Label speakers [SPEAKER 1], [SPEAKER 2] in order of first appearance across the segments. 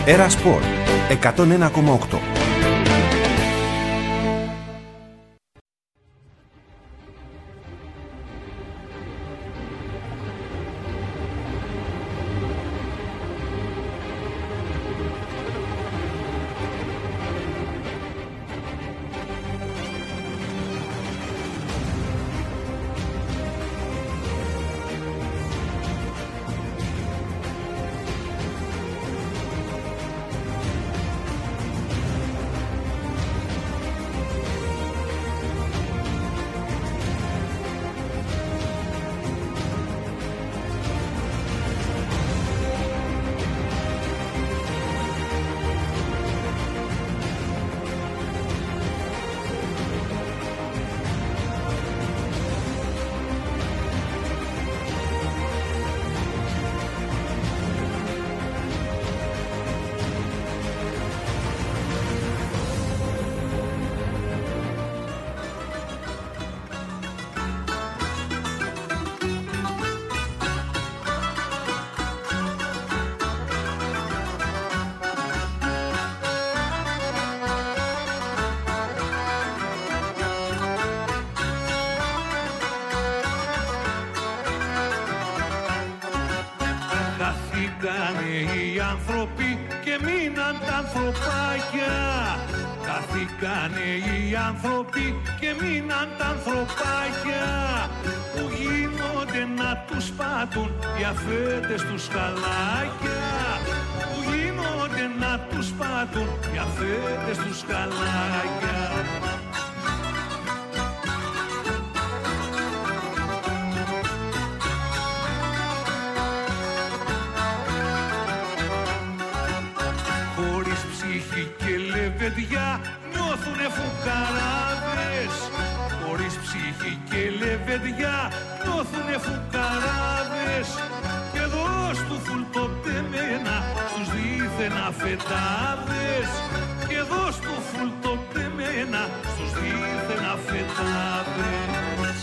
[SPEAKER 1] Έρα Σπορ 101,8.
[SPEAKER 2] Χαθήκανε οι άνθρωποι και μείναν τα ανθρωπάκια. Χαθήκανε οι άνθρωποι και μείναν τα ανθρωπάκια. Που γίνονται να τους πάτουν οι αφέντες τους χαλάκια. Που γίνονται να τους πάτουν οι αφέντες τους χαλάκια. Παιδιά νιώθουνε φουκαράδες, χωρίς ψυχή και λεβεδιά νιώθουνε φουκαράδες. Και δώσ' του φουλτοπτεμένα στους δίθεν αφεντάδες. Και δώσ' του φουλτοπτεμένα στους δίθεν αφεντάδες.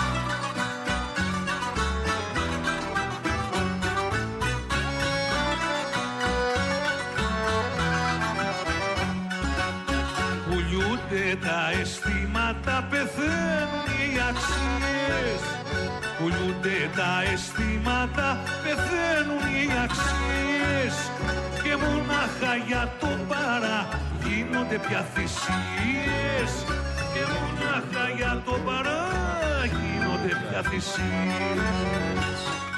[SPEAKER 2] Τα αισθήματα, πεθαίνουν οι αξίες. Πουλούνται τα αισθήματα, πεθαίνουν οι αξίες. Και μονάχα για το παρά γίνονται πια θυσίες. Και μονάχα για το παρά γίνονται πια θυσίες.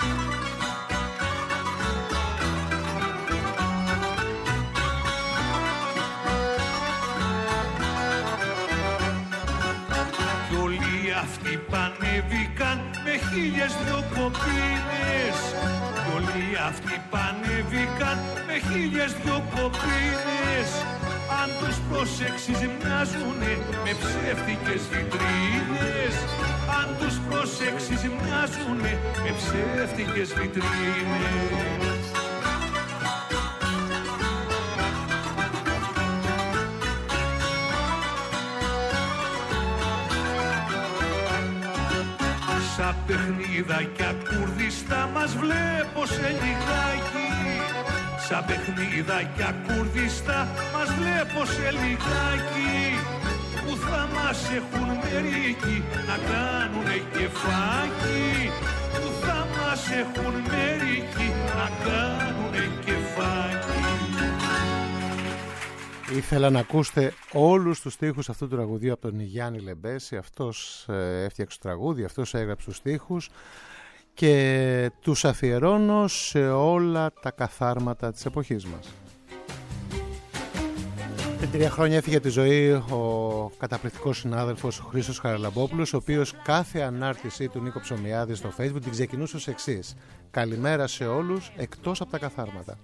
[SPEAKER 2] Αυτοί πανέβηκαν με 1002 κοπίνες. Κι όλοι αυτοί πανέβηκαν με 1002 κοπίνες. Αν τους προσέξεις μοιάζουνε με ψεύτικες βιτρίνες. Αν τους προσέξεις μοιάζουνε με ψεύτικες βιτρίνες. Σαν παιχνίδα κι ακούρδιστα μας βλέπω σε λιγάκι. Σαν παιχνίδα κι ακούρδιστα μας βλέπω σε λιγάκι. Που θα μας έχουν μερίκι να κάνουνε κεφάκι. Που θα μας έχουν μερίκι να κάνουνε κεφάκι.
[SPEAKER 3] Ήθελα να ακούσετε όλους τους στίχους αυτού του τραγουδίου από τον Γιάννη Λεμπέση. Αυτός έφτιαξε το τραγούδι, αυτός έγραψε τους στίχους και τους αφιερώνω σε όλα τα καθάρματα της εποχής μας. Πριν 3 χρόνια έφυγε τη ζωή ο καταπληκτικός συνάδελφος ο Χρήστος Χαραλαμπόπουλος, ο οποίος κάθε ανάρτησή του Νίκο Ψωμιάδη στο Facebook την ξεκινούσε ως εξής: καλημέρα σε όλους εκτός από τα καθάρματα.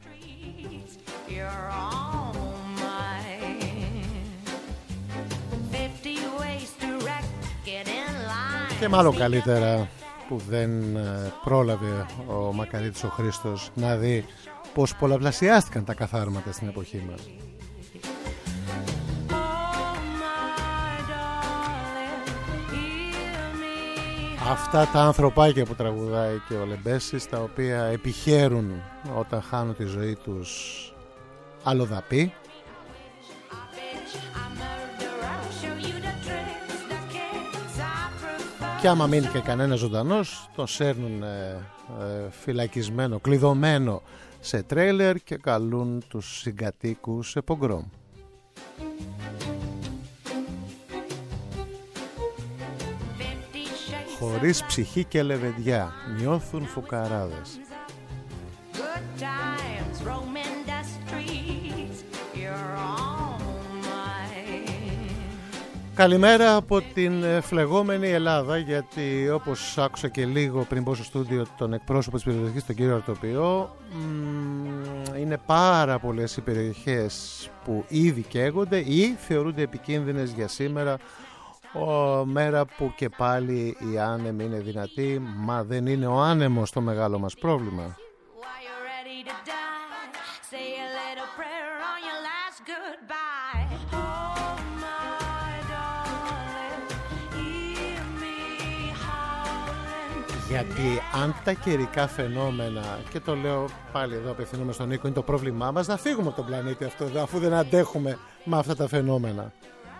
[SPEAKER 3] Και μάλλον καλύτερα που δεν πρόλαβε ο Μακαρίτης ο Χρήστος να δει πως πολλαπλασιάστηκαν τα καθάρματα στην εποχή μας. Αυτά τα ανθρωπάκια που τραγουδάει και ο Λεμπέσης, τα οποία επιχαίρουν όταν χάνουν τη ζωή τους αλλοδαπή. Και άμα μείνει και κανένα ζωντανός, τον σέρνουν φυλακισμένο, κλειδωμένο σε τρέιλερ και καλούν τους συγκατοίκους σε πογκρόμ. Χωρίς ψυχή και λεβεντιά, νιώθουν φουκαράδες. Καλημέρα από την φλεγόμενη Ελλάδα, γιατί όπως άκουσα και λίγο πριν πω στο στούντιο τον εκπρόσωπο της περιοχής, τον κύριο Αρτοπιό, είναι πάρα πολλές οι περιοχές που ήδη καίγονται ή θεωρούνται επικίνδυνες για σήμερα, μέρα που και πάλι η άνεμη είναι δυνατή, μα δεν είναι ο άνεμος το μεγάλο μας πρόβλημα. Γιατί αν τα καιρικά φαινόμενα, και το λέω πάλι εδώ απευθυνόμαι στον Νίκο, είναι το πρόβλημά μας, να φύγουμε από τον πλανήτη αυτό εδώ, αφού δεν αντέχουμε με αυτά τα φαινόμενα.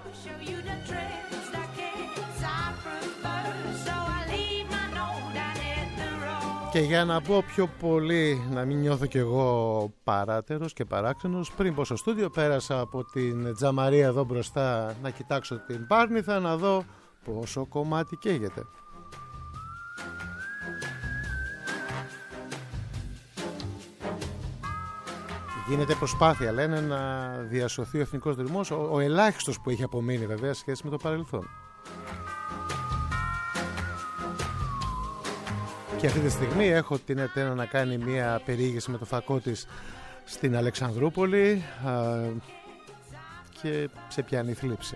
[SPEAKER 3] Και για να πω πιο πολύ, να μην νιώθω κι εγώ παράτερος και παράξενος, πριν πω στο στούντιο πέρασα από την τζαμαρία εδώ μπροστά να κοιτάξω την Πάρνηθα, να δω πόσο κομμάτι καίγεται. Γίνεται προσπάθεια, λένε, να διασωθεί ο εθνικός δρυμός, ο ελάχιστος που έχει απομείνει βέβαια σχέση με το παρελθόν. Και αυτή τη στιγμή έχω την ΕΤΕΝΑ να κάνει μια περιήγηση με το φακό της στην Αλεξανδρούπολη και σε πιάνει θλίψη.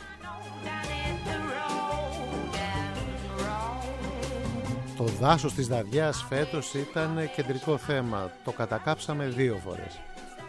[SPEAKER 3] Το δάσος της Δαδιάς φέτος ήταν κεντρικό θέμα. Το κατακάψαμε 2 φορές.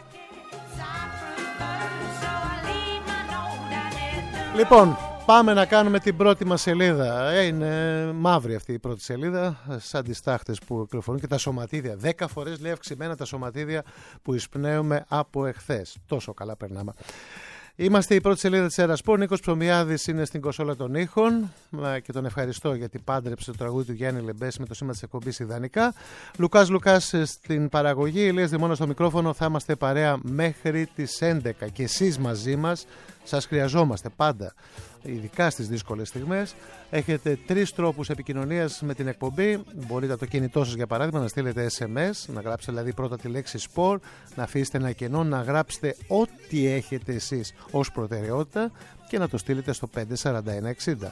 [SPEAKER 3] Λοιπόν, πάμε να κάνουμε την πρώτη μας σελίδα. Είναι μαύρη αυτή η πρώτη σελίδα, σαν τις τάχτες που κυκλοφορούν και τα σωματίδια. 10 φορές λέει αυξημένα τα σωματίδια που εισπνέουμε από εχθές. Τόσο καλά περνάμε. Είμαστε η πρώτη σελίδα της Ερασπορ. Νίκος Ψωμιάδης είναι στην κονσόλα των ήχων και τον ευχαριστώ γιατί πάντρεψε το τραγούδι του Γιάννη Λεμπέση με το σήμα της εκπομπής ιδανικά. Λουκάς στην παραγωγή, Ηλίας Δημώνας στο μικρόφωνο. Θα είμαστε παρέα μέχρι τις 11 και εσείς μαζί μας. Σας χρειαζόμαστε πάντα, ειδικά στις δύσκολες στιγμές. Έχετε 3 τρόπους επικοινωνίας με την εκπομπή. Μπορείτε από το κινητό σας, για παράδειγμα, να στείλετε SMS, να γράψετε δηλαδή πρώτα τη λέξη σπορ, να αφήσετε ένα κενό, να γράψετε ό,τι έχετε εσείς ως προτεραιότητα και να το στείλετε στο 54160.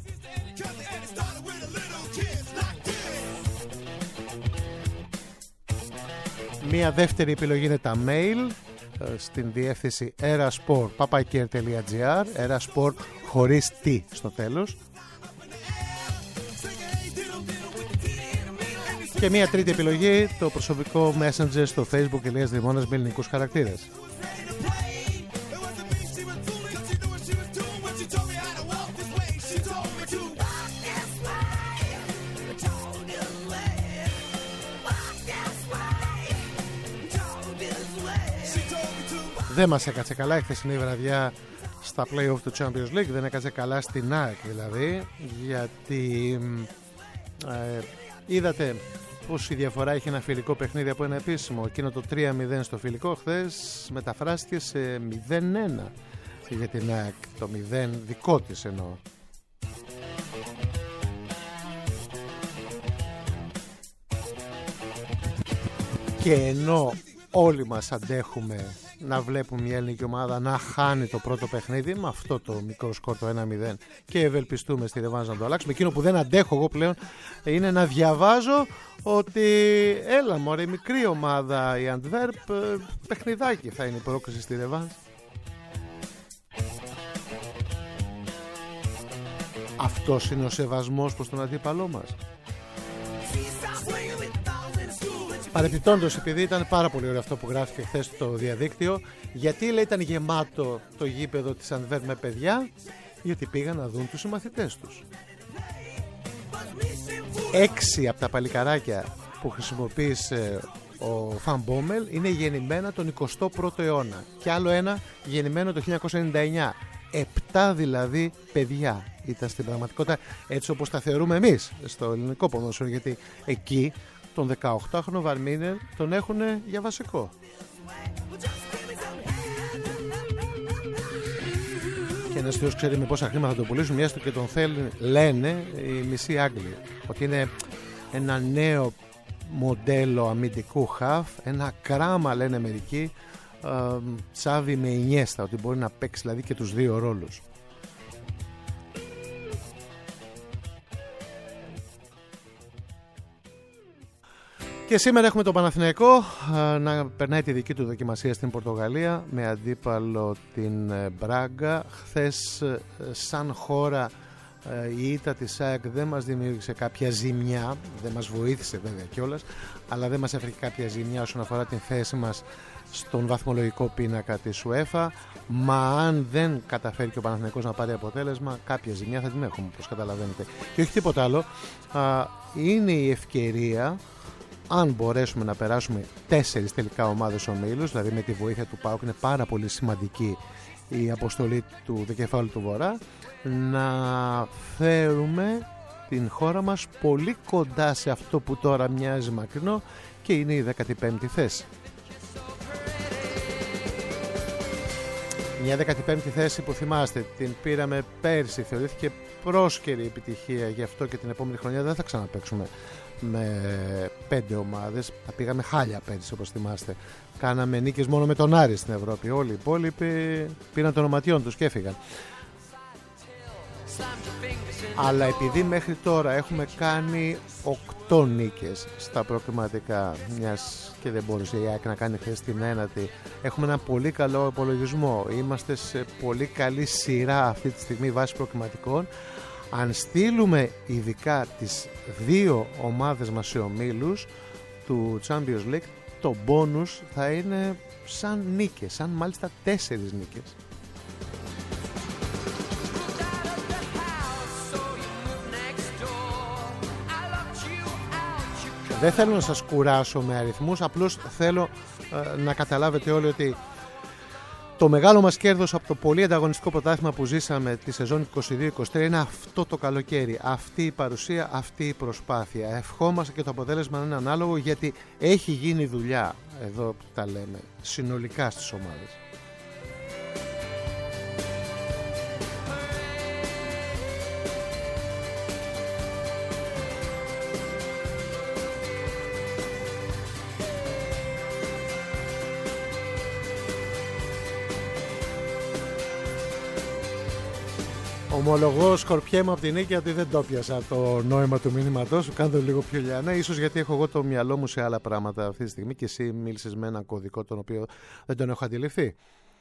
[SPEAKER 3] Μία δεύτερη επιλογή είναι τα mail στην διεύθυνση eraspor@papakir.gr, eraspor χωρίς τι στο τέλος. Και μία τρίτη επιλογή, το προσωπικό messenger στο Facebook Ηλίας Δημώνας με ελληνικούς χαρακτήρες. Δεν μας έκατσε καλά η χθεσινή βραδιά στα play-off του Champions League, δεν έκατσε καλά στην ΑΕΚ δηλαδή, γιατί είδατε πως η διαφορά έχει ένα φιλικό παιχνίδι από ένα επίσημο. Εκείνο το 3-0 στο φιλικό χθες μεταφράστηκε σε 0-1 για την ΑΕΚ, το 0 δικό της εννοώ. Και ενώ όλοι μας αντέχουμε να βλέπουμε μια ελληνική ομάδα να χάνει το πρώτο παιχνίδι με αυτό το μικρό σκορ, το 1-0, και ευελπιστούμε στη ρεβάνς να το αλλάξουμε, εκείνο που δεν αντέχω εγώ πλέον είναι να διαβάζω ότι έλα μωρέ, μικρή ομάδα η Αντβέρπ, παιχνιδάκι θα είναι η πρόκριση στη ρεβάνς. Αυτός είναι ο σεβασμός προς τον αντίπαλό μας. Παρεπιπτόντως, επειδή ήταν πάρα πολύ ωραίο αυτό που γράφηκε χθες στο διαδίκτυο, γιατί λέει ήταν γεμάτο το γήπεδο της Αντβέρπ με παιδιά, γιατί πήγαν να δουν τους συμμαθητές τους. 6 από τα παλικαράκια που χρησιμοποίησε ο Φαν Μπόμελ είναι γεννημένα τον 21ο αιώνα και άλλο ένα γεννημένο το 1999. 7 δηλαδή παιδιά ήταν στην πραγματικότητα, έτσι όπως τα θεωρούμε εμείς στο ελληνικό ποδόσφαιρο, γιατί εκεί τον 18χρονο Βαρμίνερ τον έχουν για βασικό. Και ένας θεός ξέρει με πόσα χρήματα θα το πουλήσουν, μιας του και τον θέλουν, λένε οι μισοί Άγγλοι, ότι είναι ένα νέο μοντέλο αμυντικού χαφ, ένα κράμα λένε μερικοί, Τσάβι με Ινιέστα, ότι μπορεί να παίξει δηλαδή και τους δύο ρόλους. Και σήμερα έχουμε τον Παναθηναϊκό να περνάει τη δική του δοκιμασία στην Πορτογαλία με αντίπαλο την Μπράγκα. Χθες σαν χώρα η ήττα της ΑΕΚ δεν μας δημιούργησε κάποια ζημιά, δεν μας βοήθησε βέβαια κιόλας, αλλά δεν μας έφερε κάποια ζημιά όσον αφορά την θέση μας στον βαθμολογικό πίνακα της UEFA. Μα αν δεν καταφέρει και ο Παναθηναϊκός να πάρει αποτέλεσμα, κάποια ζημιά θα την έχουμε, όπως καταλαβαίνετε. Και όχι τίποτα άλλο, είναι η ευκαιρία, αν μπορέσουμε να περάσουμε 4 τελικά ομάδες ομίλους, δηλαδή με τη βοήθεια του ΠΑΟΚ, είναι πάρα πολύ σημαντική η αποστολή του Δικεφάλου του Βορρά, να φέρουμε την χώρα μας πολύ κοντά σε αυτό που τώρα μοιάζει μακρινό και είναι η 15η θέση. Μια 15η θέση που θυμάστε την πήραμε πέρσι, θεωρήθηκε πρόσκαιρη επιτυχία, γι' αυτό και την επόμενη χρονιά δεν θα ξαναπαίξουμε με 5 ομάδες, τα πήγαμε χάλια πέρσι όπως θυμάστε, κάναμε νίκες μόνο με τον Άρη στην Ευρώπη, όλοι οι υπόλοιποι πήραν των οματιών τους και έφυγαν. Αλλά επειδή μέχρι τώρα έχουμε κάνει 8 νίκες στα προκριματικά, μιας και δεν μπορούσε η ΑΕΚ να κάνει χθες την ένατη, έχουμε ένα πολύ καλό υπολογισμό, είμαστε σε πολύ καλή σειρά αυτή τη στιγμή βάσει προκριματικών. Αν στείλουμε ειδικά τις 2 ομάδες μας σε ομίλους του Champions League, το μπόνους θα είναι σαν νίκες, σαν μάλιστα 4 νίκες. Δεν θέλω να σας κουράσω με αριθμούς, απλώς θέλω να καταλάβετε όλοι ότι το μεγάλο μας κέρδος από το πολύ ανταγωνιστικό πρωτάθλημα που ζήσαμε τη σεζόν 22-23 είναι αυτό το καλοκαίρι, αυτή η παρουσία, αυτή η προσπάθεια. Ευχόμαστε και το αποτέλεσμα να είναι ανάλογο, γιατί έχει γίνει δουλειά, εδώ που τα λέμε, συνολικά στις ομάδες. Ομολογώ, σκορπιέμαι από την νίκη, ότι δεν το πιάσα το νόημα του μηνύματός σου. Κάνω λίγο πιο λιανά, ίσως γιατί έχω εγώ το μυαλό μου σε άλλα πράγματα αυτή τη στιγμή και εσύ μίλησες με έναν κωδικό τον οποίο δεν τον έχω αντιληφθεί.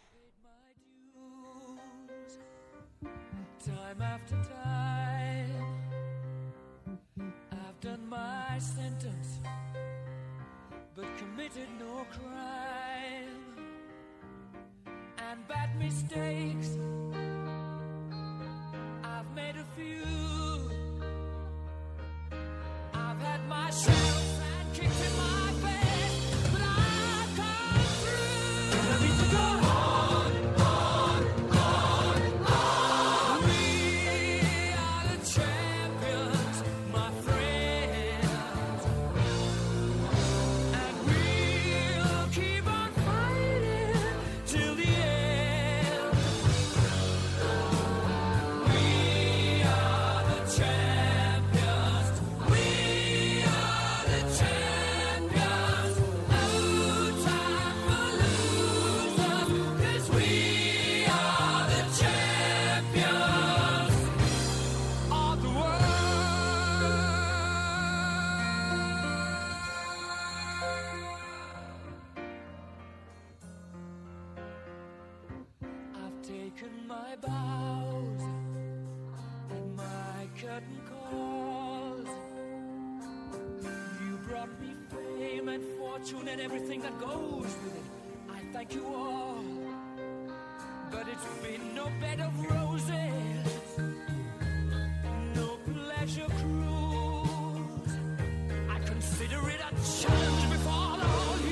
[SPEAKER 4] And everything that goes with it, I thank you all, but it's been no bed of roses, no pleasure cruise. I consider it a challenge before the whole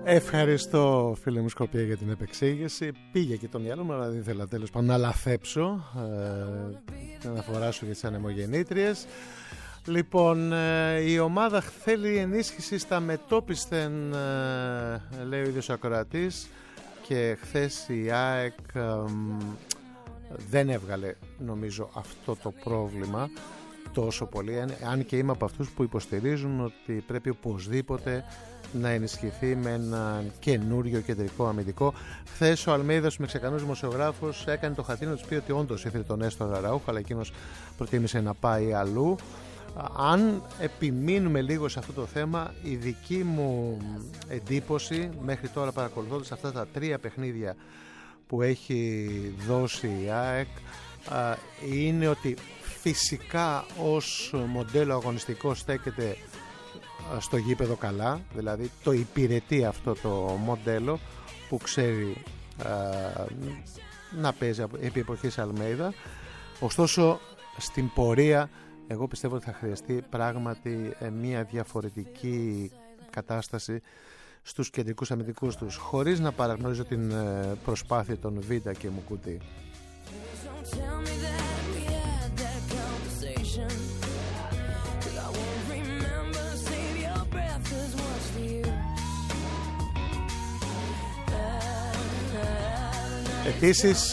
[SPEAKER 3] Ευχαριστώ φίλε μου Σκοπία για την επεξήγηση. Πήγε και το μυαλό μου, αλλά δεν ήθελα τέλος πάντων να λαθέψω την αναφορά σου για τις ανεμογεννήτριες. Λοιπόν, η ομάδα θέλει ενίσχυση στα μετόπισθεν, λέει ο ίδιος ο ακροατής, και χθες η ΑΕΚ δεν έβγαλε νομίζω αυτό το πρόβλημα τόσο πολύ, αν και είμαι από αυτούς που υποστηρίζουν ότι πρέπει οπωσδήποτε να ενισχυθεί με ένα καινούριο κεντρικό αμυντικό. Χθες ο Αλμέιδας με ξεκανούς δημοσιογράφους έκανε το χατίνο της πει ότι όντως ήθελε τον Νέστορα Αραούχο, αλλά εκείνος προτίμησε να πάει αλλού. Αν επιμείνουμε λίγο σε αυτό το θέμα, η δική μου εντύπωση μέχρι τώρα παρακολουθώντας αυτά τα 3 παιχνίδια που έχει δώσει η ΑΕΚ είναι ότι φυσικά ως μοντέλο αγωνιστικό στέκεται στο γήπεδο καλά, δηλαδή το υπηρετεί αυτό το μοντέλο που ξέρει να παίζει επί εποχής Αλμέιδα. Ωστόσο στην πορεία εγώ πιστεύω ότι θα χρειαστεί πράγματι μια διαφορετική κατάσταση στους κεντρικούς αμυντικούς τους, χωρίς να παραγνωρίζω την προσπάθεια των Βίντα και Μουκουτί. Επίσης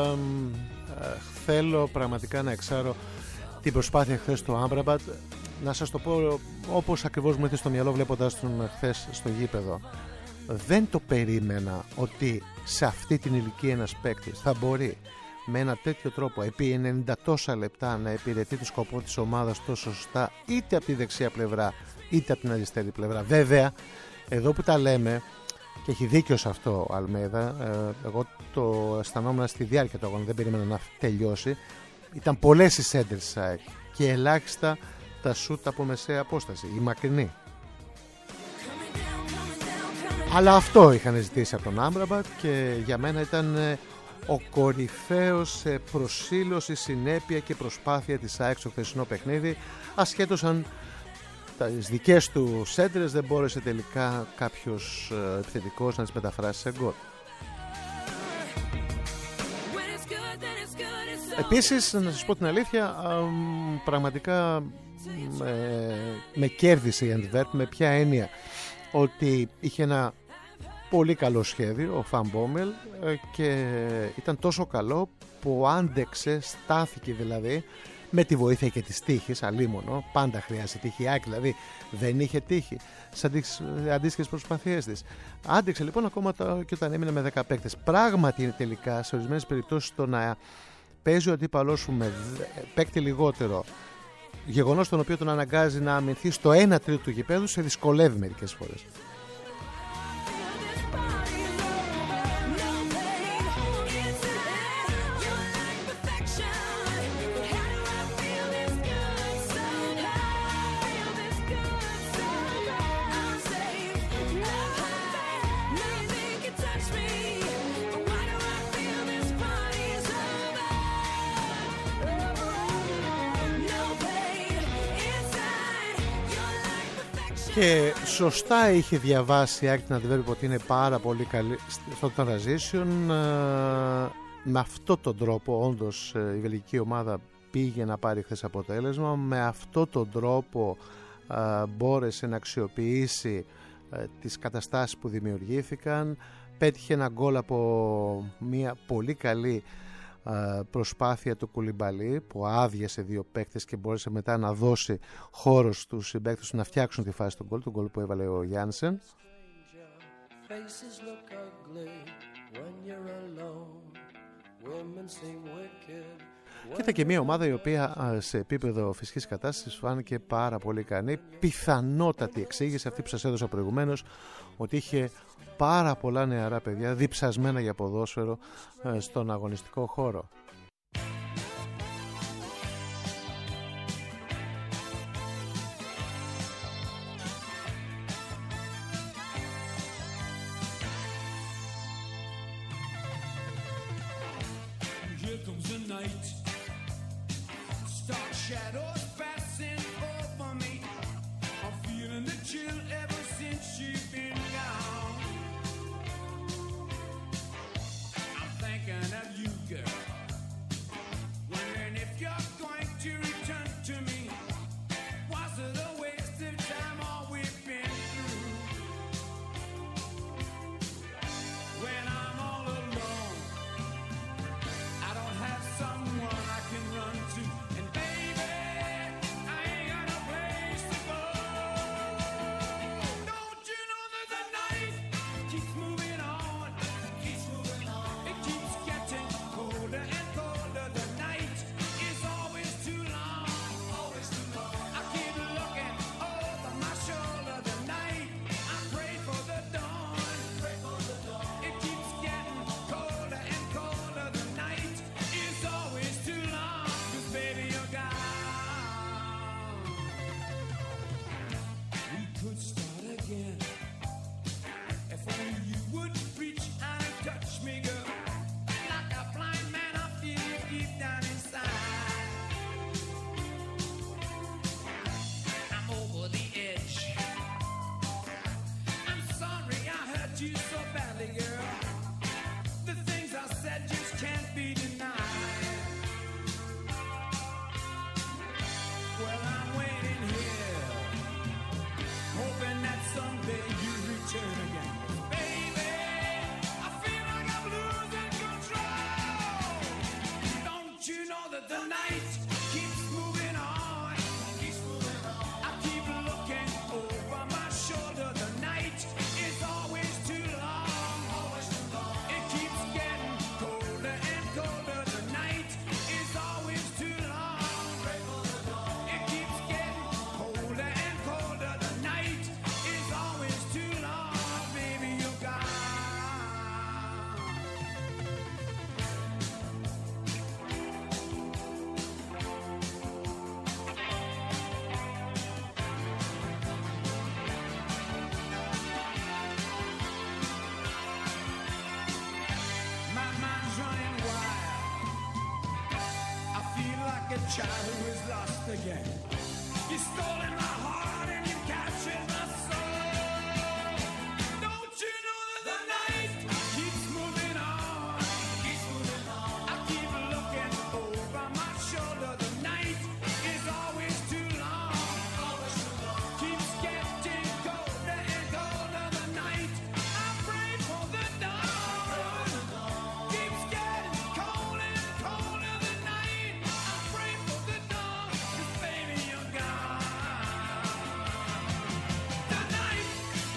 [SPEAKER 3] θέλω πραγματικά να εξάρω την προσπάθεια χθες του Άμπραμπατ. Να σας το πω όπως ακριβώς μου ήρθε στο μυαλό βλέποντας τον χθες στο γήπεδο. Δεν το περίμενα ότι σε αυτή την ηλικία ένας παίκτης θα μπορεί με ένα τέτοιο τρόπο επί 90 τόσα λεπτά να υπηρετεί το σκοπό της ομάδας τόσο σωστά, είτε από τη δεξιά πλευρά είτε από την αριστερή πλευρά. Βέβαια εδώ που τα λέμε, και έχει δίκιο σε αυτό ο Αλμέιδα, εγώ το αισθανόμουν στη διάρκεια του αγώνα, δεν περίμενα να τελειώσει. Ήταν πολλές οι σέντρες και ελάχιστα τα σούτ από μεσαία απόσταση, η μακρινή. Αλλά αυτό είχαν ζητήσει από τον Άμπραμπατ και για μένα ήταν ο κορυφαίος σε προσήλωση, συνέπεια και προσπάθεια της ΑΕΚ στο χθεσινό παιχνίδι, ασχέτως αν τις δικές του σέντρες δεν μπόρεσε τελικά κάποιος επιθετικός να τις μεταφράσει σε γκολ. Επίσης, να σας πω την αλήθεια, πραγματικά με κέρδισε η Αντβέρπ. Με ποια έννοια? Ότι είχε ένα πολύ καλό σχέδιο ο Φαν Μπόμελ και ήταν τόσο καλό που άντεξε, στάθηκε δηλαδή, με τη βοήθεια και της τύχης, αλίμονο, πάντα χρειάζεται τύχη, η ΑΕΚ δηλαδή δεν είχε τύχη στις αντίστοιχες προσπαθίες της. Άντεξε λοιπόν ακόμα και όταν έμεινε με 10 παίκτες. Πράγματι τελικά σε ορισμένες περιπτώσεις το να παίζει ο αντίπαλός σου με παίκτη λιγότερο, γεγονός τον οποίο τον αναγκάζει να αμυνθεί στο 1 τρίτο του γηπέδου, σε δυσκολεύει μερικές φορές. Και σωστά είχε διαβάσει η ΑΕΚ την Αντβέρπ ότι είναι πάρα πολύ καλή στο transition. Με αυτόν τον τρόπο όντως η βελγική ομάδα πήγε να πάρει χθες αποτέλεσμα. Με αυτόν τον τρόπο μπόρεσε να αξιοποιήσει τις καταστάσεις που δημιουργήθηκαν. Πέτυχε ένα γκολ από μια πολύ καλή προσπάθεια του Κουλιμπαλί που άδειασε 2 παίκτες και μπόρεσε μετά να δώσει χώρο στους συμπαίκτες να φτιάξουν τη φάση του γκολ που έβαλε ο Γιάνσεν. Και ήταν και μια ομάδα η οποία σε επίπεδο φυσικής κατάστασης φάνηκε πάρα πολύ ικανή. Πιθανότατη εξήγηση αυτή που σας έδωσα προηγουμένως, ότι είχε πάρα πολλά νεαρά παιδιά διψασμένα για ποδόσφαιρο στον αγωνιστικό χώρο.
[SPEAKER 4] that the night keeps moving on. I keep looking over my shoulder. The night is always too long. It keeps getting colder and colder. The night is always too long. It keeps getting colder and colder. The night is always too long. Baby, you're gone. My mind's running wild. I feel like a child who is lost again. You stolen my heart and you captured my soul. Don't you know that the night keeps moving on? I keep looking over my shoulder. The night is always too long. Keeps getting colder and colder. The night I pray for the dawn. Keeps getting colder and colder. The night I pray for the dawn. 'Cause baby, you're gone. The night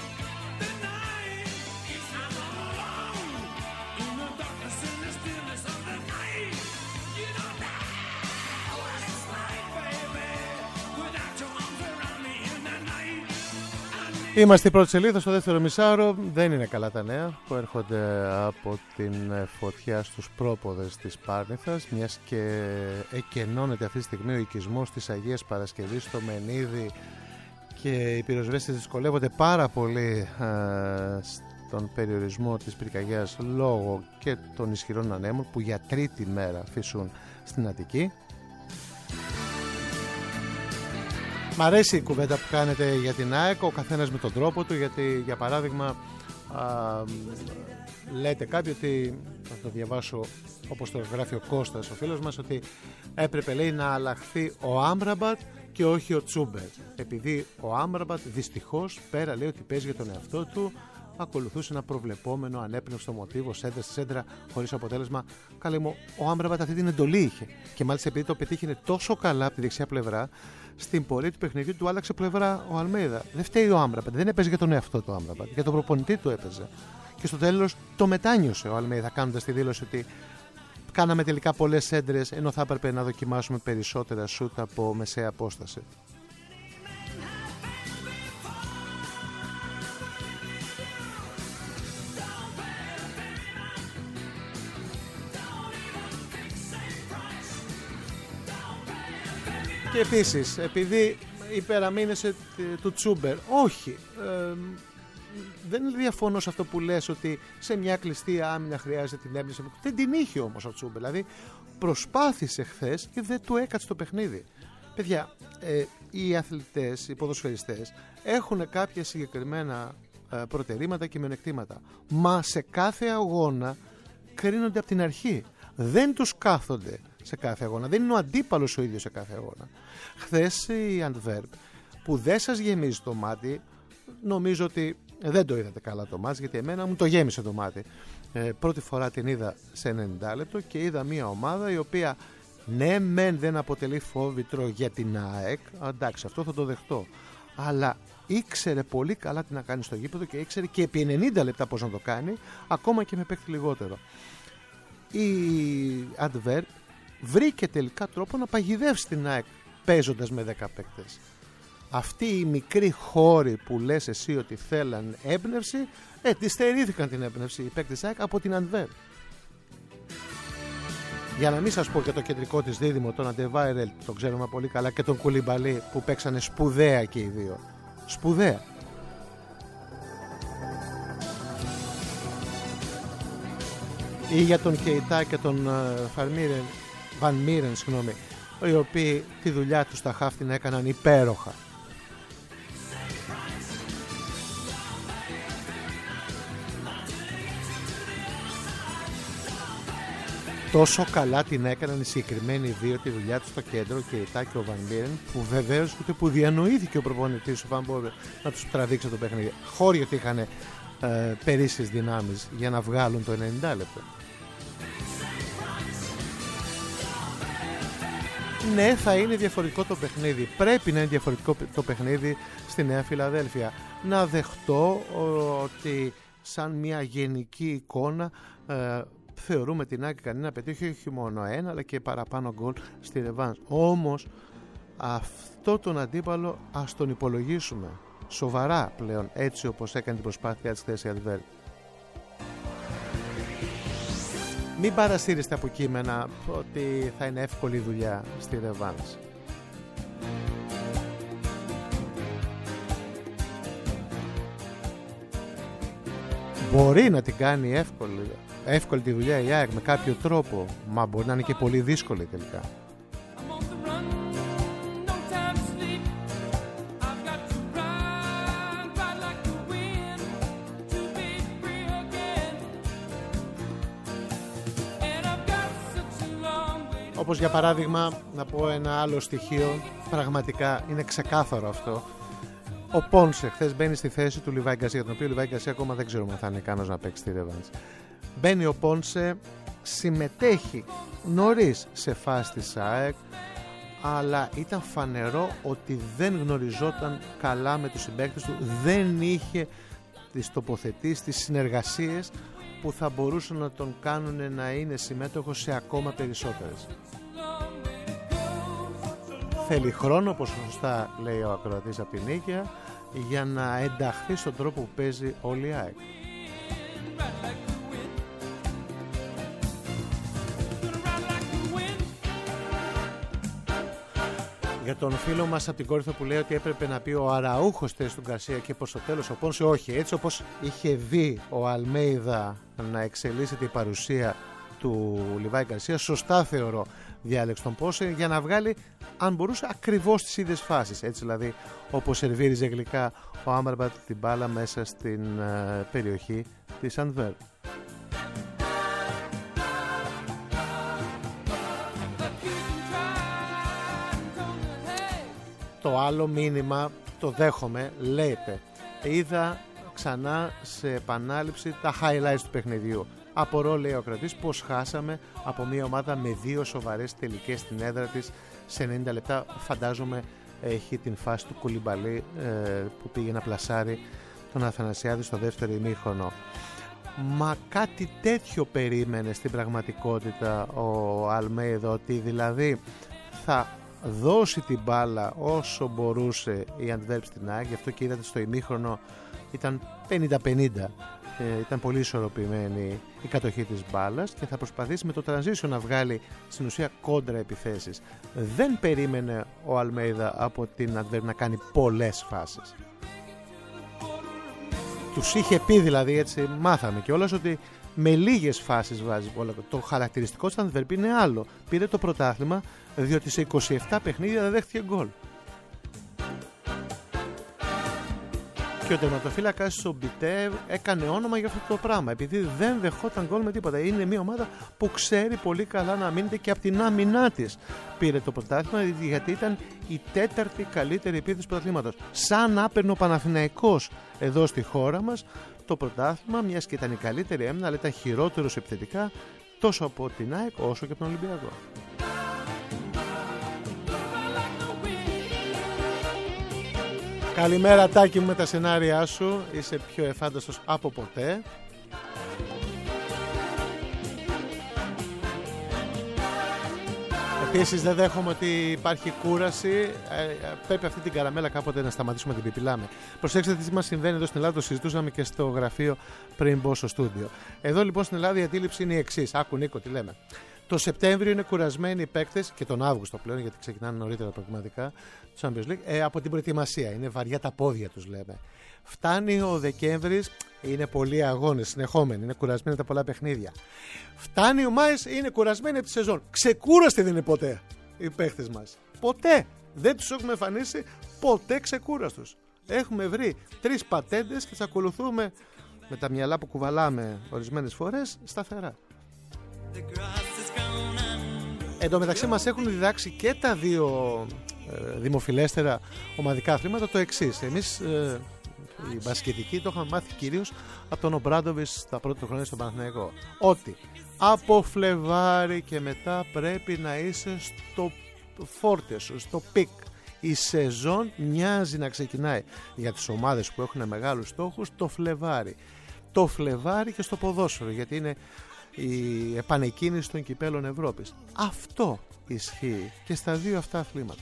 [SPEAKER 4] is I'm all alone in the darkness and the stillness of the night. You don't know what it's like, baby, without your arms around me in the night.
[SPEAKER 3] Είμαστε η πρώτη σελίδα στο δεύτερο μισάωρο. Δεν είναι καλά τα νέα που έρχονται από την φωτιά στους πρόποδες της Πάρνηθας, μιας και εκενώνεται αυτή τη στιγμή ο οικισμός της Αγίας Παρασκευής στο Μενίδη και οι πυροσβέστες δυσκολεύονται πάρα πολύ στον περιορισμό της πυρκαγιάς λόγω και των ισχυρών ανέμων που για τρίτη μέρα φυσούν στην Αττική. Μ' αρέσει η κουβέντα που κάνετε για την ΑΕΚ, ο καθένας με τον τρόπο του, γιατί για παράδειγμα λέτε κάποιοι ότι, θα το διαβάσω όπως το γράφει ο Κώστας ο φίλος μας, ότι έπρεπε, λέει, να αλλάχθει ο Άμραμπατ και όχι ο Τσούμπερ, επειδή ο Άμραμπατ δυστυχώς πέρα, λέει, ότι παίζει για τον εαυτό του, ακολουθούσε ένα προβλεπόμενο ανέπνευστο μοτίβο σέντρα στη σέντρα χωρίς αποτέλεσμα. Καλέ μου, ο Άμραμπατ αυτή την εντολή είχε και μάλιστα επειδή το πετύχαινε τόσο καλά από τη δεξιά πλευρά, στην πορεία του παιχνιδιού του άλλαξε πλευρά ο Αλμέιδα. Δεν φταίει ο Άμραμπατ, δεν έπαιζε για τον εαυτό του Άμραμπατ, για τον προπονητή του έπαιζε. Και στο τέλος το μετάνιωσε ο Αλμέιδα, κάνοντας τη δήλωση ότι κάναμε τελικά πολλές σέντρες ενώ θα έπρεπε να δοκιμάσουμε περισσότερα σούτ από μεσαία απόσταση. Και επίσης, επειδή υπεραμείνεσαι του Τσούμπερ, όχι, δεν διαφωνώ σε αυτό που λες ότι σε μια κλειστή άμυνα χρειάζεται την έμπνευση. Δεν την είχε όμως ο Τσούμπερ, δηλαδή προσπάθησε χθες και δεν του έκατσε το παιχνίδι. Παιδιά, οι αθλητές, οι ποδοσφαιριστές έχουν κάποια συγκεκριμένα προτερήματα και μειονεκτήματα, μα σε κάθε αγώνα κρίνονται από την αρχή, δεν τους κάθονται σε κάθε αγώνα, δεν είναι ο αντίπαλος ο ίδιος σε κάθε αγώνα. Χθες η Αντβέρπ, που δεν σας γεμίζει το μάτι, νομίζω ότι δεν το είδατε καλά το μάτς, γιατί εμένα μου το γέμισε το μάτι. Πρώτη φορά την είδα σε 90 λεπτό και είδα μια ομάδα η οποία ναι μεν δεν αποτελεί φόβητρο για την ΑΕΚ, εντάξει, αυτό θα το δεχτώ, αλλά ήξερε πολύ καλά τι να κάνει στο γήπεδο και ήξερε και επί 90 λεπτά πώς να το κάνει, ακόμα και με παίκτη λιγότερο. Η Αντβέρπ βρήκε τελικά τρόπο να παγιδεύσει την ΑΕΚ παίζοντας με 10 παίκτες. Αυτοί οι μικροί χώροι που λες εσύ ότι θέλαν έμπνευση, τη στερήθηκαν την έμπνευση οι παίκτες ΑΕΚ από την Αντβέρπ. Για να μην σας πω και το κεντρικό της δίδυμο, τον Αντεβάιρελ, τον ξέρουμε πολύ καλά, και τον Κουλιμπαλί που παίξανε σπουδαία και οι δύο. Σπουδαία. Ή για τον Κεϊτά και τον Βαν Μίρεν, συγγνώμη, οι οποίοι τη δουλειά τους στα χαφ την έκαναν υπέροχα. Τόσο καλά την έκαναν οι συγκεκριμένοι δύο τη δουλειά τους στο κέντρο, και η Τά και ο Βαν Μίρεν, που βεβαίως ούτε που διανοήθηκε ο προπονητής ο Βαν Μπόρε να τους τραβήξει το παιχνίδι. Χώροι ότι είχαν περίσσιες δυνάμεις για να βγάλουν το 90 λεπτό. Ναι, θα είναι διαφορετικό το παιχνίδι. Πρέπει να είναι διαφορετικό το παιχνίδι στη Νέα Φιλαδέλφια. Να δεχτώ ότι σαν μια γενική εικόνα θεωρούμε την ΑΕΚ ικανή να πετύχει όχι μόνο ένα αλλά και παραπάνω γκολ στη ρεβάνς. Όμως αυτό τον αντίπαλο ας τον υπολογίσουμε σοβαρά πλέον, έτσι όπως έκανε την προσπάθεια της θέση Αντβέρπ. Μην παρασύρεστε από κείμενα ότι θα είναι εύκολη δουλειά στη ρεβάνς. Μπορεί να την κάνει εύκολη τη δουλειά η ΑΕΚ με κάποιο τρόπο, μα μπορεί να είναι και πολύ δύσκολη τελικά. Όπως για παράδειγμα, να πω ένα άλλο στοιχείο, πραγματικά είναι ξεκάθαρο αυτό. Ο Πόνσε χθες μπαίνει στη θέση του Λιβάη Γκαρσία, τον οποίο Λιβάη Γκαρσία ακόμα δεν ξέρουμε αν θα είναι ικανός να παίξει τη ρεβάνς. Μπαίνει ο Πόνσε, συμμετέχει νωρίς σε φάση της ΑΕΚ, αλλά ήταν φανερό ότι δεν γνωριζόταν καλά με τους συμπαίκτες του, δεν είχε τις τοποθετήσεις, τις συνεργασίες που θα μπορούσαν να τον κάνουν να είναι συμμέτοχο σε ακόμα περισσότερες. Θέλει χρόνο, όπως σωστά λέει ο ακροατής από την Νίκαια, για να ενταχθεί στον τρόπο που παίζει όλη η ΑΕΚ. Για τον φίλο μας από την Κόρινθο που λέει ότι έπρεπε να πει ο Αραούχος θέση του Γκαρσία και προς το τέλος ο Πόνσε, όχι, έτσι όπως είχε δει ο Αλμέιδα να εξελίσσεται η παρουσία του Λιβάη Γκαρσία, σωστά θεωρώ διάλεξε τον Πόνσε για να βγάλει, αν μπορούσε, ακριβώς τις ίδιες φάσεις, έτσι δηλαδή όπως σερβίριζε γλυκά ο Άμραμπατ την μπάλα μέσα στην περιοχή της Αντβέρπ. Το άλλο μήνυμα, το δέχομαι, λέτε, είδα ξανά σε επανάληψη τα highlights του παιχνιδιού. Απορώ, λέει ο κρατής, πως χάσαμε από μια ομάδα με 2 σοβαρές τελικές στην έδρα της σε 90 λεπτά. Φαντάζομαι έχει την φάση του Κουλιμπαλί που πήγε να πλασάρει τον Αθανασιάδη στο δεύτερο ημίχρονο. Μα κάτι τέτοιο περίμενε στην πραγματικότητα ο Αλμέιδα, ότι δηλαδή θα δώσει την μπάλα όσο μπορούσε η Αντβέρπ στην ΑΕΚ, γι' αυτό και είδατε στο ημίχρονο ήταν 50-50, ήταν πολύ ισορροπημένη η κατοχή της μπάλας και θα προσπαθήσει με το transition να βγάλει στην ουσία κόντρα επιθέσεις. Δεν περίμενε ο Αλμέιδα από την Αντβέρπ να κάνει πολλές φάσεις. Τους είχε πει δηλαδή, έτσι μάθαμε κιόλας, ότι με λίγες φάσεις βάζει πολλά. Το χαρακτηριστικό της Αντβέρπ είναι άλλο. Πήρε το πρωτάθλημα διότι σε 27 παιχνίδια δεν δέχτηκε γκολ. Και ο τερματοφύλακας ο Μπιτέ έκανε όνομα για αυτό το πράγμα, επειδή δεν δεχόταν γκολ με τίποτα. Είναι μια ομάδα που ξέρει πολύ καλά να αμήνεται και από την άμυνά της. Πήρε το πρωτάθλημα γιατί ήταν η 4η καλύτερη επίθεση του πρωταθλήματος. Σαν να έπαιρνε ο Παναθηναϊκός εδώ στη χώρα μας το πρωτάθλημα, μιας και ήταν η καλύτερη άμυνα, αλλά ήταν χειρότερος επιθετικά τόσο από την ΑΕΚ όσο και από τον Ολυμπιακό. Καλημέρα Τάκη μου, με τα σενάρια σου είσαι πιο εφάνταστος από ποτέ. Επίσης δεν δέχομαι ότι υπάρχει κούραση. Πρέπει αυτή την καραμέλα κάποτε να σταματήσουμε να την πιπιλάμε. Προσέξτε τι μας συμβαίνει εδώ στην Ελλάδα, το συζητούσαμε και στο γραφείο πριν μπω στο στούντιο. Εδώ λοιπόν στην Ελλάδα η αντίληψη είναι η εξής. Άκου Νίκο τι λέμε. Το Σεπτέμβριο είναι κουρασμένοι οι παίκτες και τον Αύγουστο πλέον, γιατί ξεκινάνε νωρίτερα πραγματικά του Champions League, από την προετοιμασία. Είναι βαριά τα πόδια τους, λέμε. Φτάνει ο Δεκέμβρης, είναι πολλοί αγώνες συνεχόμενοι, είναι κουρασμένοι τα πολλά παιχνίδια. Φτάνει ο Μάης, είναι κουρασμένοι από τη σεζόν. Ξεκούραστοι δεν είναι ποτέ οι παίκτες μας. Ποτέ. Δεν τους έχουμε εμφανίσει ποτέ ξεκούραστους. Έχουμε βρει 3 πατέντες και τις ακολουθούμε με τα μυαλά που κουβαλάμε ορισμένες φορές σταθερά. Εν τω μεταξύ μας έχουν διδάξει και τα δύο δημοφιλέστερα ομαδικά αθλήματα το εξής. Εμείς οι μπασκετικοί το είχαμε μάθει κυρίως από τον Ομπράντοβιτς τα πρώτα χρόνια στον Παναθηναϊκό, ότι από Φλεβάρι και μετά πρέπει να είσαι στο φόρτες, στο πικ. Η σεζόν μοιάζει να ξεκινάει για τις ομάδες που έχουν μεγάλους στόχους το Φλεβάρι. Το Φλεβάρι και στο ποδόσφαιρο, γιατί είναι η επανεκκίνηση των κυπέλων Ευρώπης. Αυτό ισχύει και στα δύο αυτά αθλήματα.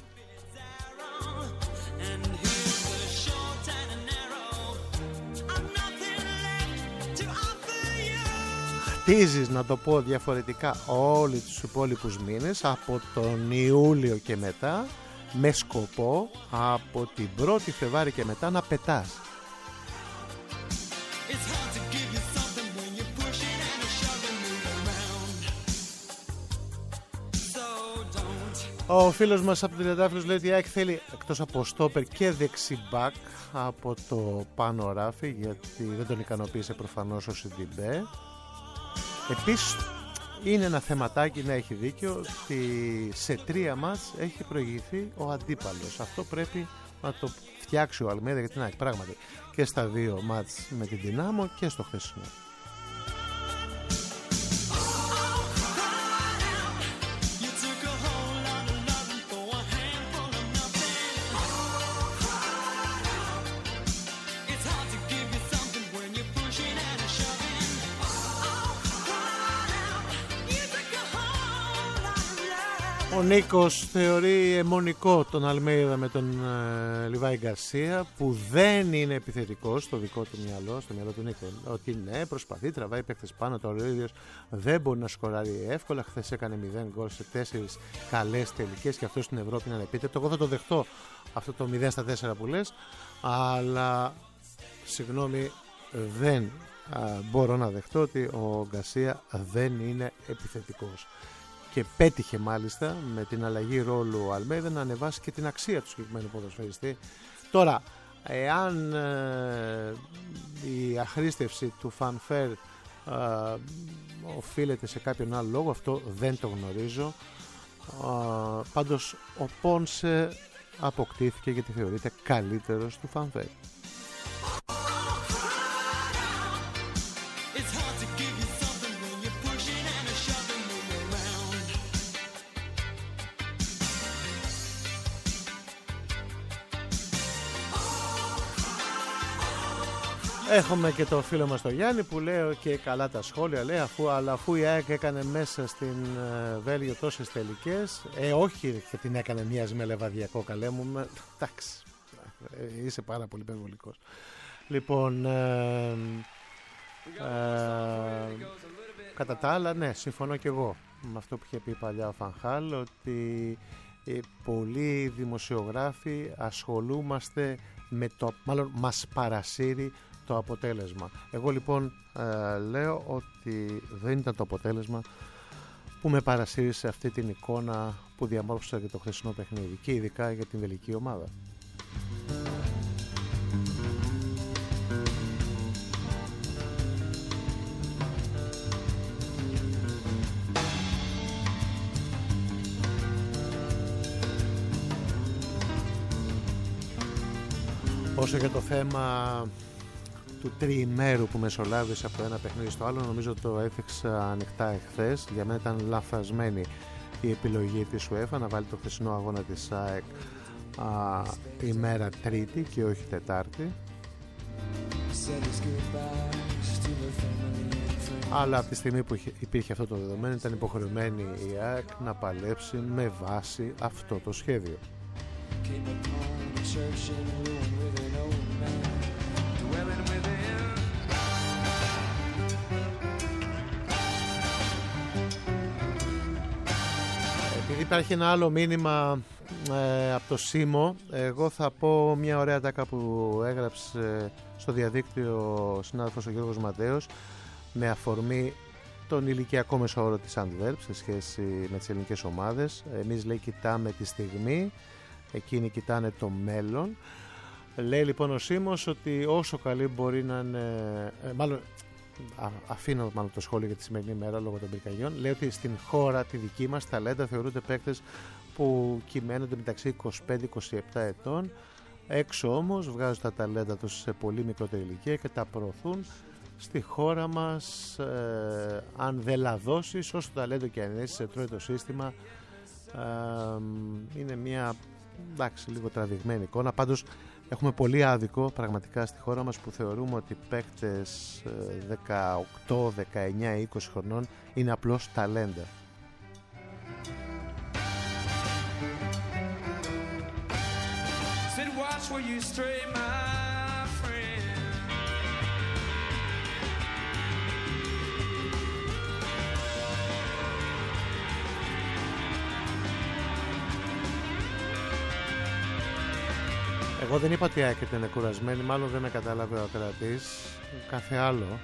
[SPEAKER 3] Χτίζεις, να το πω διαφορετικά, όλοι τους υπόλοιπους μήνες από τον Ιούλιο και μετά, με σκοπό από την 1η Φλεβάρι και μετά να πετάς. Ο φίλος μας από το Τριαντάφυλλος λέει ότι η ΑΕΚ θέλει εκτός από στόπερ και δεξιμπάκ από το πάνω ράφι, γιατί δεν τον ικανοποίησε προφανώς ο Σιντιμπέ. Επίσης είναι ένα θεματάκι, να έχει δίκιο, ότι σε 3 μάτς έχει προηγηθεί ο αντίπαλος. Αυτό πρέπει να το φτιάξει ο Αλμέιδα, γιατί να, πράγματι και στα 2 μάτς με την Δυνάμο και στο χθεσινό. Ο Νίκος θεωρεί αιμονικό τον Αλμέιδα με τον Λιβάη Γκαρσία, που δεν είναι επιθετικός στο δικό του μυαλό, στο μυαλό του Νίκο. Ότι ναι, προσπαθεί, τραβάει παίκτες πάνω, το ίδιος δεν μπορεί να σκοράρει εύκολα. Χθες έκανε 0 γκολ σε 4 καλές τελικές και αυτό στην Ευρώπη είναι ανεπίτευτο. Εγώ θα το δεχτώ αυτό το 0 στα 4 που λες, αλλά συγγνώμη, δεν μπορώ να δεχτώ ότι ο Γκαρσία δεν είναι επιθετικός. Και πέτυχε μάλιστα με την αλλαγή ρόλου ο Αλμέιδα να ανεβάσει και την αξία του συγκεκριμένου ποδοσφαιριστή. Τώρα, εάν η αχρήστευση του Φανφέρ οφείλεται σε κάποιον άλλο λόγο, αυτό δεν το γνωρίζω. Πάντως ο Πόνσε αποκτήθηκε γιατί θεωρείται καλύτερος του Φανφέρ. Έχουμε και το φίλο μας τον Γιάννη που λέει και καλά τα σχόλια, λέει αφού η ΑΕΚ έκανε μέσα στην Βέλγιο τόσες τελικές, όχι και την έκανε μιας με λεβαδιακό, καλέ μου, εντάξει, είσαι πάρα πολύ υπερβολικός. Λοιπόν, κατά τα άλλα, ναι, συμφωνώ και εγώ με αυτό που είχε πει παλιά ο Φανχάλ, ότι πολλοί δημοσιογράφοι ασχολούμαστε με το, μάλλον μας παρασύρει το αποτέλεσμα. Εγώ λοιπόν λέω ότι δεν ήταν το αποτέλεσμα που με παρασύρισε αυτή την εικόνα που διαμόρφωσα για το χθεσινό παιχνίδι και ειδικά για την βελγική ομάδα. Όσο για το θέμα του τριημέρου που μεσολάβησε από το ένα παιχνίδι στο άλλο, νομίζω το έθιξα ανοιχτά εχθές. Για μένα ήταν λαθασμένη η επιλογή της UEFA να βάλει το χθεσινό αγώνα της ΑΕΚ ημέρα Τρίτη και όχι Τετάρτη. Αλλά από τη στιγμή που υπήρχε αυτό το δεδομένο ήταν υποχρεωμένη η ΑΕΚ να παλέψει με βάση αυτό το σχέδιο. Επειδή υπάρχει ένα άλλο μήνυμα από το Σίμο, εγώ θα πω μια ωραία τάκα που έγραψε στο διαδίκτυο ο συνάδελφος ο Γιώργος Ματέος με αφορμή τον ηλικιακό μεσόωρο της Αντβέρπ σε σχέση με τις ελληνικές ομάδες. Εμείς, λέει, κοιτάμε τη στιγμή, εκείνοι κοιτάνε το μέλλον. Λέει λοιπόν ο Σίμος ότι όσο καλή μπορεί να είναι, αφήνω το σχόλιο για τη σημερινή μέρα λόγω των πυρκαγιών, λέει ότι στην χώρα τη δική μας ταλέντα θεωρούνται παίκτες που κυμαίνονται μεταξύ 25-27 ετών. Έξω όμως βγάζουν τα ταλέντα τους σε πολύ μικρότερη ηλικία και τα προωθούν. Στη χώρα μας αν δεν λαδώσεις, όσο ταλέντο και αν είσαι, σε τρώει το σύστημα Είναι μια, εντάξει, λίγο τραβηγμένη εικόνα. Πάντως έχουμε πολύ άδικο πραγματικά στη χώρα μας που θεωρούμε ότι παίκτες 18, 19, 20 χρονών είναι απλώς ταλέντα. Εγώ δεν είπα ότι η ΑΕΚ ήταν κουρασμένη, μάλλον δεν με κατάλαβε ο ακροατής, κάθε άλλο.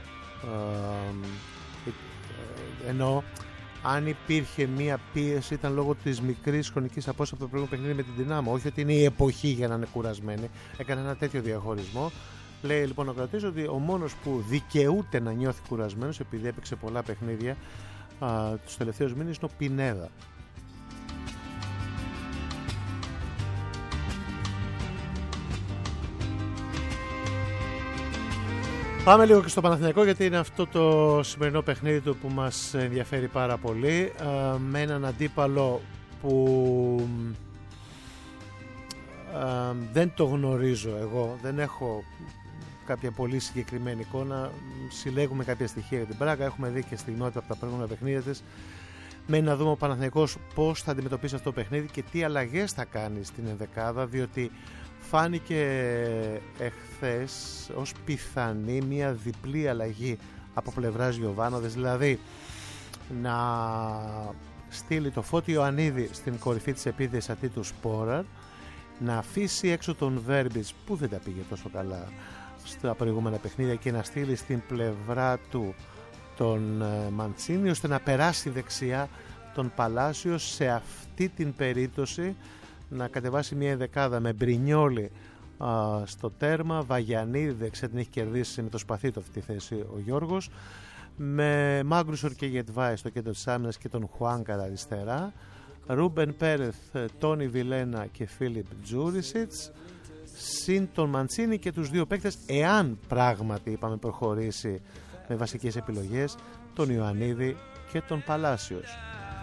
[SPEAKER 3] Ενώ αν υπήρχε μία πίεση ήταν λόγω της μικρής χρονικής απόστασης από το προηγούμενο παιχνίδι με την Δυνάμο. Όχι ότι είναι η εποχή για να είναι κουρασμένη. Έκανε ένα τέτοιο διαχωρισμό. Λέει λοιπόν ο ακροατής ότι ο μόνος που δικαιούται να νιώθει κουρασμένος, επειδή έπαιξε πολλά παιχνίδια τους τελευταίους μήνες, είναι ο Πινέδα. Πάμε λίγο και στο Παναθηναϊκό, γιατί είναι αυτό το σημερινό παιχνίδι του που μας ενδιαφέρει πάρα πολύ, με έναν αντίπαλο που δεν το γνωρίζω εγώ, δεν έχω κάποια πολύ συγκεκριμένη εικόνα. Συλλέγουμε κάποια στοιχεία για την Μπράγκα, έχουμε δει και στιγμιότητα από τα προηγούμενα παιχνίδια της. Μένει να δούμε ο Παναθηναϊκός πώς θα αντιμετωπίσει αυτό το παιχνίδι και τι αλλαγές θα κάνει στην ενδεκάδα, διότι φάνηκε εχθές ως πιθανή μια διπλή αλλαγή από πλευράς Γιοβάνοβιτς, δηλαδή να στείλει το Φώτη Ιωαννίδη στην κορυφή της επίθεσης αντί του Σπόραρ, να αφήσει έξω τον Βέρμπιτς που δεν τα πήγε τόσο καλά στα προηγούμενα παιχνίδια και να στείλει στην πλευρά του τον Μαντσίνη, ώστε να περάσει δεξιά τον Παλάσιο. Σε αυτή την περίπτωση να κατεβάσει μια δεκάδα με Μπρινιόλι στο τέρμα, Βαγιανίδη δεξιά, την έχει κερδίσει με το σπαθί του αυτή τη θέση ο Γιώργος, με Μάγκρουσορ και Γετβάη στο κέντρο της άμυνας και τον Χουάνκαρ αριστερά, Ρούμπεν Πέρεθ, Τόνι Βιλένα και Φίλιπ Τζούρισιτς, συν τον Μαντσίνη και τους δύο παίκτες, εάν πράγματι είπαμε προχωρήσει με βασικές επιλογές, τον Ιωαννίδη και τον Παλάσιος.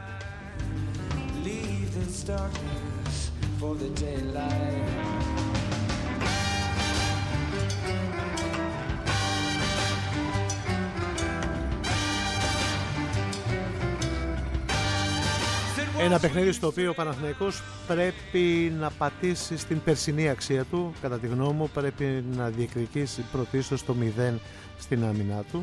[SPEAKER 3] Ένα παιχνίδι στο οποίο ο Παναθηναϊκός πρέπει να πατήσει στην περσινή αξία του. Κατά τη γνώμη μου πρέπει να διεκδικήσει πρωτίστως το 0 στην άμυνά του.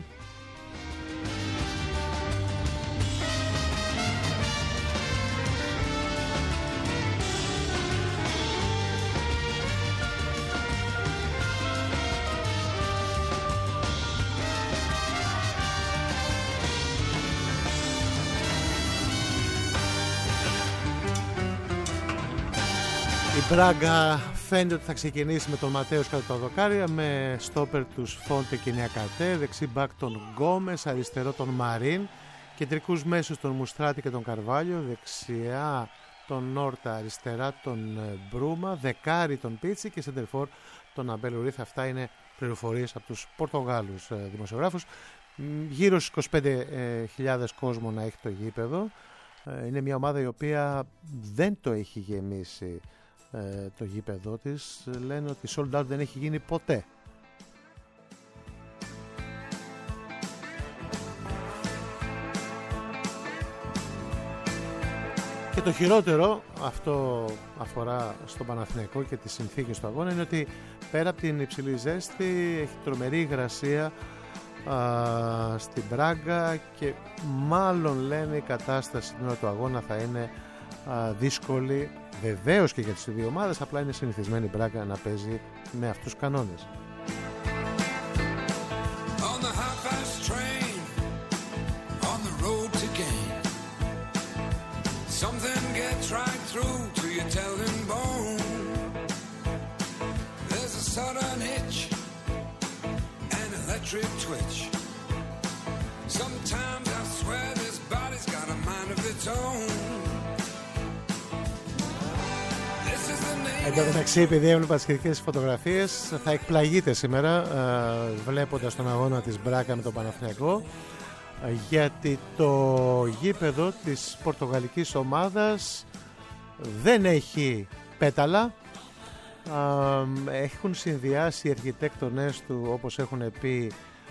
[SPEAKER 3] Η Μπράγκα φαίνεται ότι θα ξεκινήσει με τον Ματέος κατά τα δοκάρια, με στόπερ τους Φόντε και Νιακατέ, δεξί μπακ τον Γκόμες, αριστερό τον Μαρίν, κεντρικούς μέσους τον Μουστράτη και τον Καρβάλιο, δεξιά τον Νόρτα, αριστερά τον Μπρούμα, δεκάρι τον Πίτσι και σεντερφόρ τον Αμπέλ Ουρίθ. Αυτά είναι πληροφορίες από τους Πορτογάλους δημοσιογράφους. Γύρω στους 25.000 κόσμο να έχει το γήπεδο. Είναι μια ομάδα η οποία δεν το έχει γεμίσει το γήπεδο της. Λένε ότι sold out δεν έχει γίνει ποτέ. Και το χειρότερο, αυτό αφορά στον Παναθηναϊκό και τις συνθήκες του αγώνα, είναι ότι πέρα από την υψηλή ζέστη έχει τρομερή υγρασία στην Μπράγκα και μάλλον λένε η κατάσταση την ώρα του αγώνα θα είναι δύσκολη, βεβαίως και για τις δύο ομάδες, απλά είναι συνηθισμένη η Μπράγκα να παίζει με αυτούς τους κανόνες.
[SPEAKER 4] Something gets right through to your telling bone. There's a sudden hitch, an electric twitch. Sometimes I swear this body's got a mind of its own.
[SPEAKER 3] Εν τω μεταξύ, επειδή έβλεπα τις σχετικές φωτογραφίες, θα εκπλαγείτε σήμερα βλέποντας τον αγώνα της Μπράκα με τον Παναθηναϊκό, γιατί το γήπεδο της πορτογαλικής ομάδας δεν έχει πέταλα. Έχουν συνδυάσει οι αρχιτέκτονές του, όπως έχουν πει,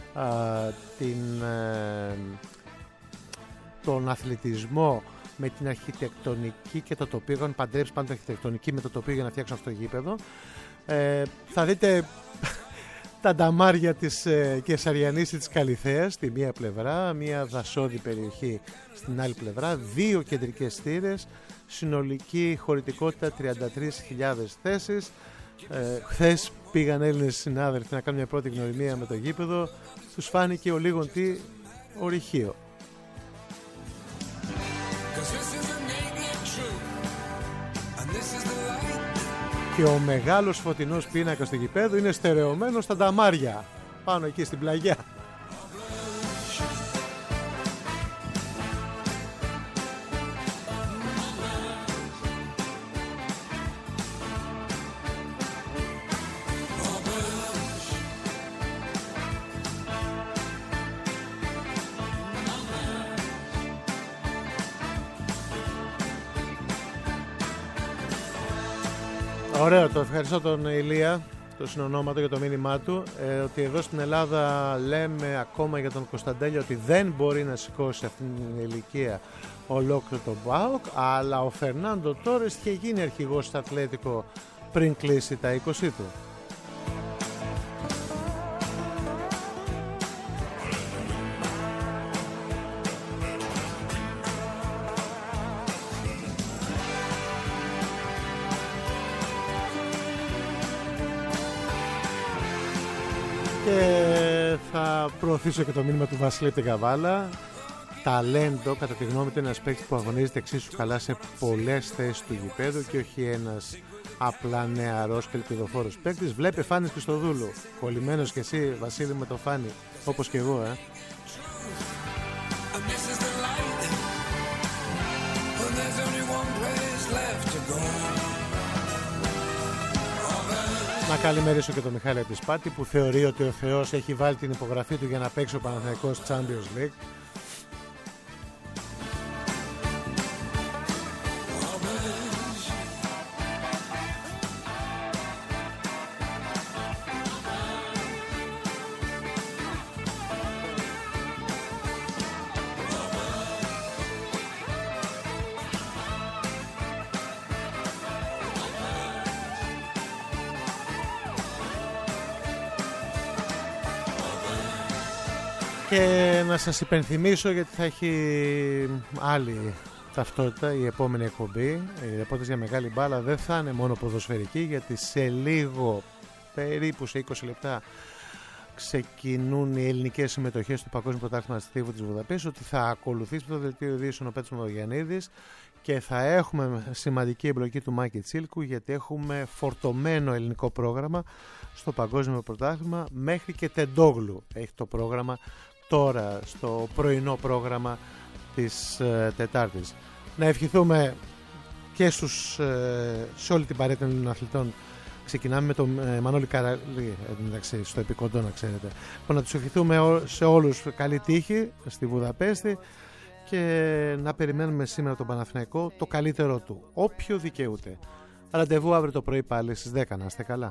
[SPEAKER 3] τον αθλητισμό με την αρχιτεκτονική και το τοπίο. Έχουν παντρέψει πάντα την αρχιτεκτονική με το τοπίο για να φτιάξουν αυτό το γήπεδο. Θα δείτε τα νταμάρια της Κεσαριανής ή της Καλιθέας στη μία πλευρά, μία δασόδη περιοχή στην άλλη πλευρά, 2 κεντρικές στήρες, συνολική χωρητικότητα 33.000 θέσεις. Χθες πήγαν Έλληνες συνάδελφοι να κάνουν μια πρώτη γνωριμία με το γήπεδο, τους φάνηκε ο λίγον τι ορυχείο. Και ο μεγάλος φωτεινός πίνακας του γηπέδου είναι στερεωμένος στα νταμάρια πάνω εκεί στην πλαγιά. Ωραίο, το ευχαριστώ τον Ηλία, το συνονόματο, για το μήνυμά του, ότι εδώ στην Ελλάδα λέμε ακόμα για τον Κωνσταντέλιο ότι δεν μπορεί να σηκώσει αυτήν την ηλικία ολόκληρο τον ΠΑΟΚ, αλλά ο Φερνάντο Τόρες είχε γίνει αρχηγός στο Ατλέτικο πριν κλείσει τα 20 του. Και θα προωθήσω και το μήνυμα του Βασίλη Τεγαβάλα. Ταλέντο, κατά τη γνώμη του, είναι ένας παίκτης που αγωνίζεται εξίσου καλά σε πολλές θέσεις του γηπέδου και όχι ένας απλά νεαρός και ελπιδοφόρος παίκτης. Βλέπε Φάνης Χριστοδούλου, κολλημένος και εσύ Βασίλη με το Φάνη, όπως και εγώ. Να καλημερίσω και τον Μιχάλη από τη Σπάτη, που θεωρεί ότι ο Θεός έχει βάλει την υπογραφή του για να παίξει ο Παναθηναϊκός Champions League. Και να σας υπενθυμίσω, γιατί θα έχει άλλη ταυτότητα η επόμενη εκπομπή, η ρεπόρτες για μεγάλη μπάλα δεν θα είναι μόνο ποδοσφαιρική, γιατί σε λίγο, περίπου σε 20 λεπτά, ξεκινούν οι ελληνικές συμμετοχές στο Παγκόσμιο Πρωτάθλημα Στίβου της Βουδαπέστης, ότι θα ακολουθήσει το δελτίο ειδήσεων ο Πέτρος Μαυρογιαννίδης και θα έχουμε σημαντική εμπλοκή του Μάκη Τσίλκου, γιατί έχουμε φορτωμένο ελληνικό πρόγραμμα στο Παγκόσμιο Πρωτάθλημα. Μέχρι και Τεντόγλου έχει το πρόγραμμα τώρα στο πρωινό πρόγραμμα της Τετάρτης. Να ευχηθούμε και σε όλη την παρέα των αθλητών. Ξεκινάμε με τον Μανώλη Καραλή, εντάξει, στο επικοντό, να ξέρετε. Να τους ευχηθούμε σε όλους καλή τύχη στη Βουδαπέστη και να περιμένουμε σήμερα τον Παναθηναϊκό το καλύτερό του, όποιο δικαιούται. Ραντεβού αύριο το πρωί πάλι στις 10. Να είστε καλά.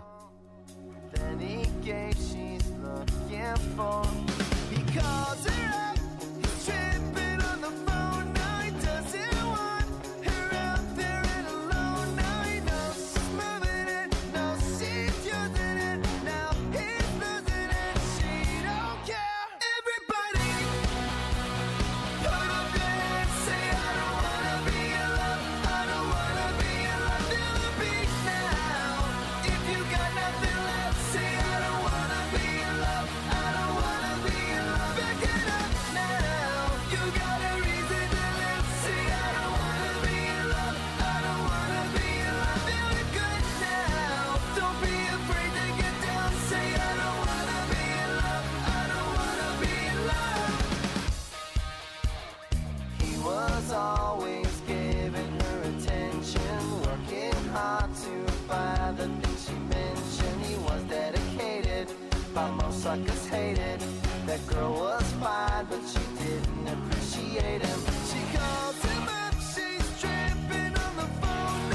[SPEAKER 3] Suckers hated. That girl was fine, but she didn't appreciate him. She called him up, she's tripping on the phone.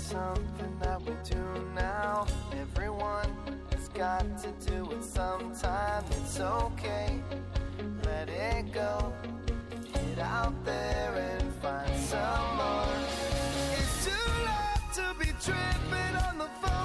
[SPEAKER 5] something that we do now. Everyone has got to do it sometime. It's okay, let it go. Get out there and find some more. It's too late to be tripping on the phone.